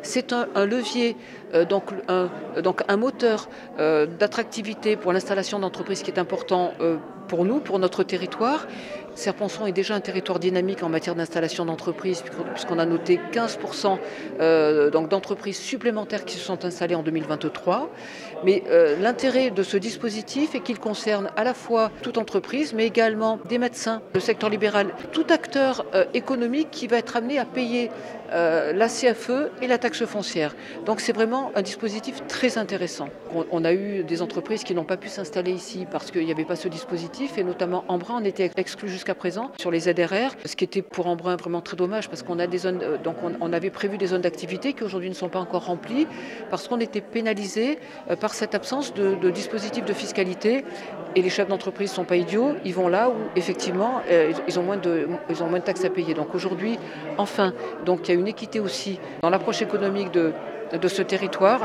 C'est un levier, donc un moteur d'attractivité pour l'installation d'entreprises qui est important pour nous, pour notre territoire. Serponçon est déjà un territoire dynamique en matière d'installation d'entreprises, puisqu'on a noté 15% donc d'entreprises supplémentaires qui se sont installées en 2023. Mais l'intérêt de ce dispositif est qu'il concerne à la fois toute entreprise, mais également des médecins, le secteur libéral, tout acteur économique qui va être amené à payer la CFE et la taxe foncière. Donc c'est vraiment un dispositif très intéressant. On a eu des entreprises qui n'ont pas pu s'installer ici parce qu'il n'y avait pas ce dispositif, et notamment Embrun en était exclu jusqu'à présent sur les ZRR, ce qui était pour Embrun vraiment très dommage, parce qu'on a des zones, donc on avait prévu des zones d'activité qui aujourd'hui ne sont pas encore remplies parce qu'on était pénalisé par cette absence de dispositif de fiscalité. Et les chefs d'entreprise ne sont pas idiots, ils vont là où effectivement ils ont moins de taxes à payer. Donc aujourd'hui, enfin, donc il y a une équité aussi dans l'approche économique de ce territoire.